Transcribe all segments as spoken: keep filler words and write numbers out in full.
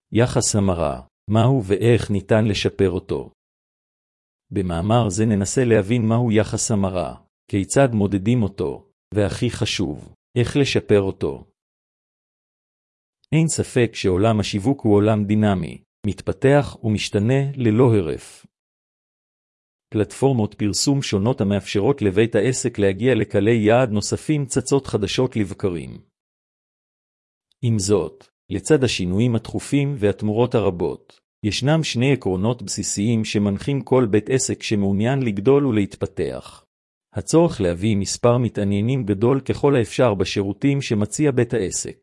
יחס המרה, מהו ואיך ניתן לשפר אותו. במאמר זה ננסה להבין מהו יחס המרה, כיצד מודדים אותו, והכי חשוב, איך לשפר אותו. אין ספק שעולם השיווק הוא עולם דינמי, מתפתח ומשתנה ללא הרף. פלטפורמות פרסום שונות המאפשרות לבית העסק להגיע לקהלי יעד נוספים צצות חדשות לבקרים. עם זאת, לצד השינויים התכופים והתמורות הרבות, ישנם שני עקרונות בסיסיים שמנחים כל בית עסק שמעוניין לגדול ולהתפתח. הצורך להביא מספר מתעניינים גדול ככל האפשר בשירותים שמציע בית העסק.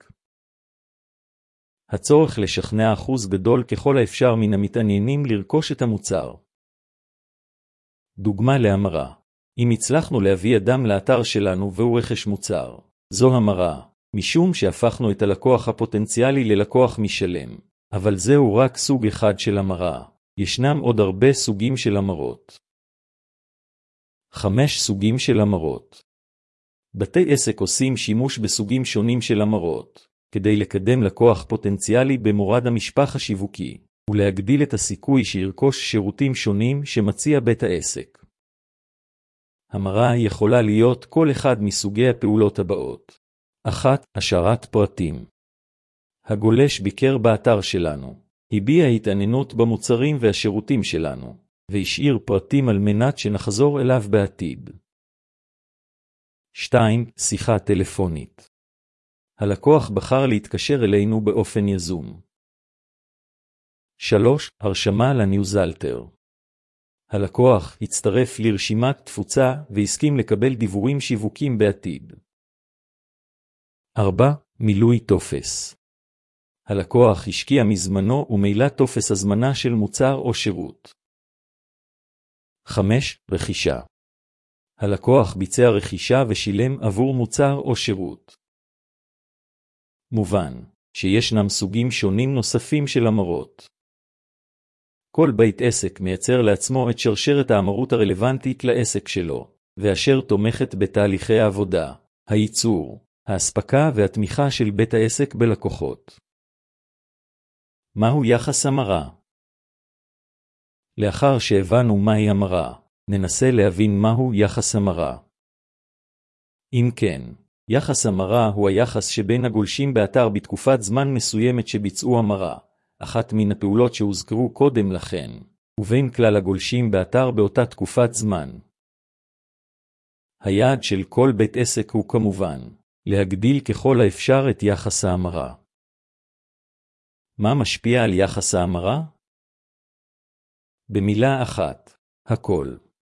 הצורך לשכנע אחוז גדול ככל האפשר מן המתעניינים לרכוש את המוצר. דוגמה להמרה. אם הצלחנו להביא אדם לאתר שלנו והוא רכש מוצר, זו המרה, משום שהפכנו את הלקוח הפוטנציאלי ללקוח משלם. אבל זהו רק סוג אחד של המרה. ישנם עוד הרבה סוגים של המרות. חמש סוגים של המרות. בתי עסק עושים שימוש בסוגים שונים של המרות, כדי לקדם לקוח פוטנציאלי במורד המשפח השיווקי, ולהגדיל את הסיכוי שירכוש שירותים שונים שמציע בית העסק. המרה יכולה להיות כל אחד מסוגי הפעולות הבאות. אחת, השארת פרטים. הגולש ביקר באתר שלנו, הביע התעניינות במוצרים והשירותים שלנו, והשאיר פרטים על מנת שנחזור אליו בעתיד. שתיים. שיחה טלפונית. הלקוח בחר להתקשר אלינו באופן יזום. שלוש. הרשמה לניוזלטר. הלקוח הצטרף לרשימת תפוצה והסכים לקבל דיוורים שיווקים בעתיד. ארבע. מילוי טופס. הלקוח השקיע מזמנו ומילא טופס הזמנה של מוצר או שירות. חמש. רכישה. הלקוח ביצע רכישה ושילם עבור מוצר או שירות. מובן שישנם סוגים שונים נוספים של המרות. כל בית עסק מייצר לעצמו את שרשרת האמרות הרלוונטית לעסק שלו, ואשר תומכת בתהליכי העבודה, הייצור, ההספקה והתמיכה של בית העסק בלקוחות. מהו יחס המרה? לאחר שהבנו מהי המרה, ננסה להבין מהו יחס המרה. אם כן, יחס המרה הוא היחס שבין הגולשים באתר בתקופת זמן מסוימת שביצעו המרה, אחת מן הפעולות שהוזכרו קודם לכן, ובין כלל הגולשים באתר באותה תקופת זמן. היעד של כל בית עסק הוא כמובן, להגדיל ככל האפשר את יחס ההמרה. מה משפיע על יחס ההמרה? במילה אחת, הכל.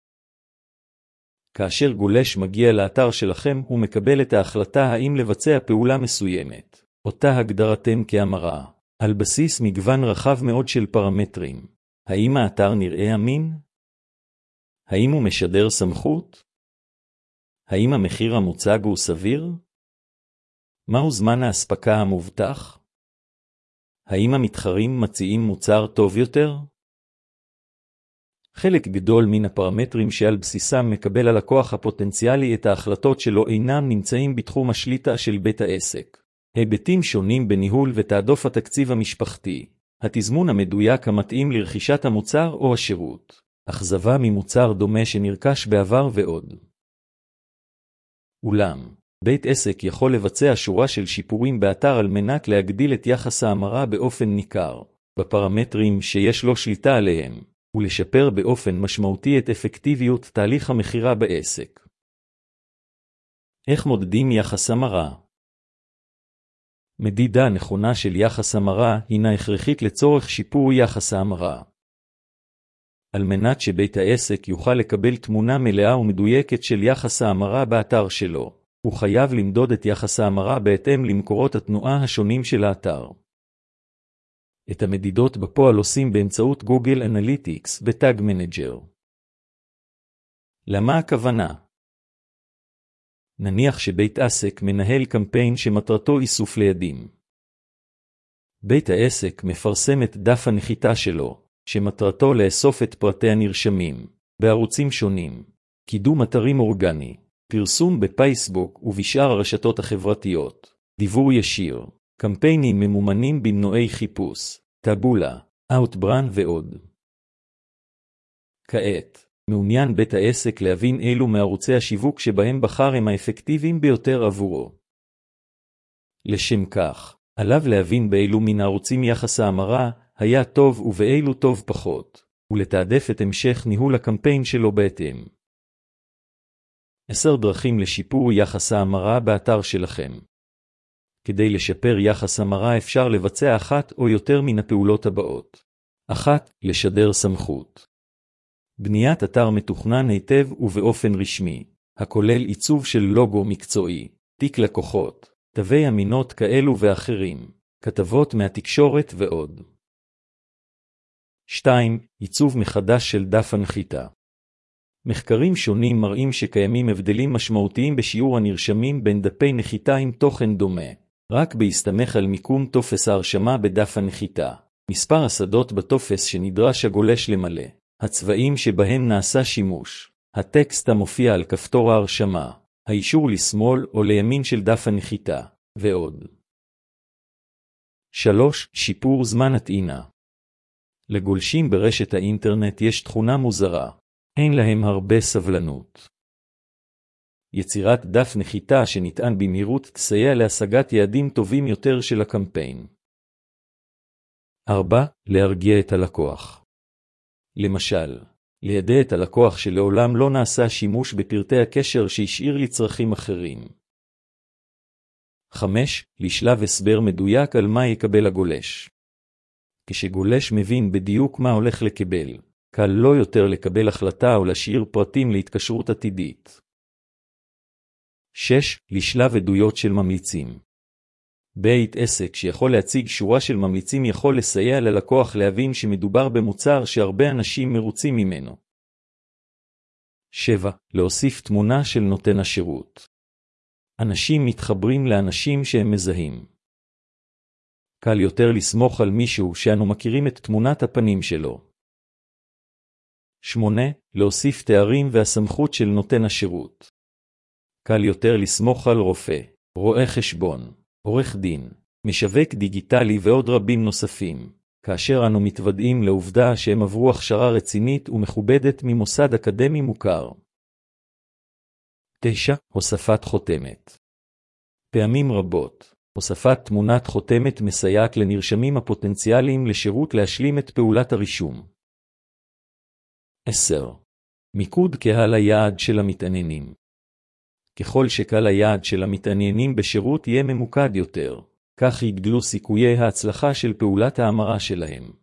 כאשר גולש מגיע לאתר שלכם הוא מקבל את ההחלטה האם לבצע פעולה מסוימת, אותה הגדרתם כהמרה, על בסיס מגוון רחב מאוד של פרמטרים. האם האתר נראה אמין? האם הוא משדר סמכות? האם המחיר המוצג הוא סביר? מהו זמן ההספקה המובטח? האם המתחרים מציעים מוצר טוב יותר? חלק גדול מן הפרמטרים שעל בסיסם מקבל הלקוח הפוטנציאלי את ההחלטות שלו אינם נמצאים בתחום השליטה של בית העסק. היבטים שונים בניהול ותעדוף התקציב המשפחתי, התזמון המדויק המתאים לרכישת המוצר או השירות, אכזבה ממוצר דומה שנרכש בעבר ועוד. אולם, בית עסק יכול לבצע שורה של שיפורים באתר על מנת להגדיל את יחס ההמרה באופן ניכר, בפרמטרים שיש לו שליטה עליהם, ולשפר באופן משמעותי את אפקטיביות תהליך המחירה בעסק. איך מודדים יחס המרה? מדידה נכונה של יחס המרה הינה הכרחית לצורך שיפור יחס ההמרה. על מנת שבית העסק יוכל לקבל תמונה מלאה ומדויקת של יחס ההמרה באתר שלו, הוא חייב למדוד את יחס ההמרה בהתאם למקורות התנועה השונים של האתר. את המדידות בפועל עושים באמצעות גוגל אנליטיקס וטאג מנג'ר. למה הכוונה? נניח שבית עסק מנהל קמפיין שמטרתו איסוף לידים. בית העסק מפרסם את דף הנחיתה שלו, שמטרתו לאסוף את פרטי הנרשמים, בערוצים שונים, קידום אתרים אורגני, פרסום בפייסבוק ובשאר הרשתות החברתיות, דיבור ישיר, קמפיינים ממומנים במנועי חיפוש, טבולה, Outbrain ועוד. כעת, מעוניין בית העסק להבין אילו מערוצי השיווק שבהם בחר הם האפקטיביים ביותר עבורו. לשם כך, עליו להבין באילו מן הערוצים יחס ההמרה היה טוב ובאילו טוב פחות, ולתעדף את המשך ניהול הקמפיין שלו בהתאם. עשר דרכים לשיפור יחס ההמרה באתר שלכם. כדי לשפר יחס המרה אפשר לבצע אחת או יותר מן הפעולות הבאות. אחת, לשדר סמכות. בניית אתר מתוכנן היטב ובאופן רשמי, הכולל עיצוב של לוגו מקצועי, תיק לקוחות, תווי אמינות כאלו ואחרים, כתבות מהתקשורת ועוד. שתיים. עיצוב מחדש של דף הנחיתה. מחקרים שונים מראים שקיימים הבדלים משמעותיים בשיעור הנרשמים בין דפי נחיתה עם תוכן דומה, רק בהסתמך על מיקום טופס ההרשמה בדף הנחיתה, מספר השדות בטופס שנדרש הגולש למלא, הצבעים שבהם נעשה שימוש, הטקסט המופיע על כפתור ההרשמה, האישור לשמאל או לימין של דף הנחיתה, ועוד. שלוש. שיפור זמן הטעינה. לגולשים ברשת האינטרנט יש תכונה מוזרה, אין להם הרבה סבלנות. יצירת דף נחיתה שנטען במהירות תסייע להשגת יעדים טובים יותר של הקמפיין. ארבע. להרגיע את הלקוח. למשל, לידע את הלקוח שלעולם לא נעשה שימוש בפרטי הקשר שהשאיר לצרכים אחרים. חמש. לשלב הסבר מדויק על מה יקבל הגולש. כשגולש מבין בדיוק מה הולך לקבל, קל לא יותר לקבל החלטה או להשאיר פרטים להתקשרות עתידית. שש. לשלב עדויות של ממליצים. בית עסק שיכול להציג שורה של ממליצים יכול לסייע ללקוח להבין שמדובר במוצר שהרבה אנשים מרוצים ממנו. שבע. להוסיף תמונה של נותן השירות. אנשים מתחברים לאנשים שהם מזהים. קל יותר לסמוך על מישהו שאנו מכירים את תמונת הפנים שלו. שמונה. להוסיף תארים והסמכות של נותן השירות. קל יותר לסמוך על רופא, רואה חשבון, עורך דין, משווק דיגיטלי ועוד רבים נוספים, כאשר אנו מתוודעים לעובדה שהם עברו הכשרה רצינית ומכובדת ממוסד אקדמי מוכר. תשע. הוספת חותמת. פעמים רבות, הוספת תמונת חותמת מסייעת לנרשמים הפוטנציאליים לשירות להשלים את פעולת הרישום. עשר. מיקוד קהל היעד של המתעניינים. ככל שקהל היעד של המתעניינים בשירות יהיה ממוקד יותר, כך יגדלו סיכויי ההצלחה של פעולת ההמרה שלהם.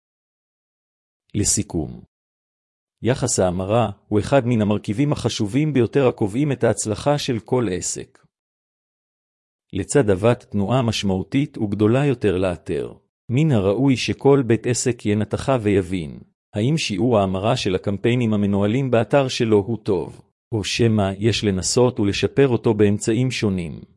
לסיכום, יחס ההמרה הוא אחד מן המרכיבים החשובים ביותר הקובעים את ההצלחה של כל עסק. לצד הבאת תנועה משמעותית וגדולה יותר לאתר, מן הראוי שכל בית עסק ינתחה ויבין, האם שיעור ההמרה של הקמפיינים המנוהלים באתר שלו הוא טוב, או שמא יש לנסות ולשפר אותו באמצעים שונים.